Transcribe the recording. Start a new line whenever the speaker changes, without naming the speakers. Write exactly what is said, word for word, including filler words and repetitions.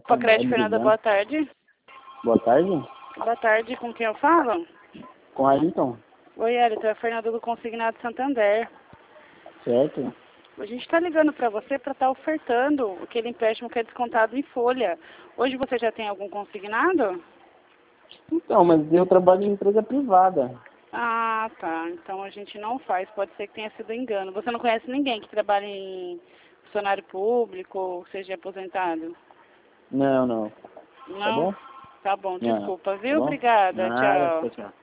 Pacred Fernanda, boa tarde.
Boa tarde.
Boa tarde, com quem eu falo?
Com a Ayrton.
Oi, Ayrton, é a Fernanda do Consignado Santander.
Certo.
A gente está ligando para você para estar tá ofertando aquele empréstimo que é descontado em folha. Hoje você já tem algum consignado?
Então, mas eu trabalho em empresa privada.
Ah, tá. Então a gente não faz. Pode ser que tenha sido engano. Você não conhece ninguém que trabalhe em funcionário público ou seja aposentado?
Não, não.
Não?
Tá bom?
Tá bom,
Não.
desculpa,
Tá
viu?
bom?
Obrigada,
Nada,
tchau.
tchau, tchau.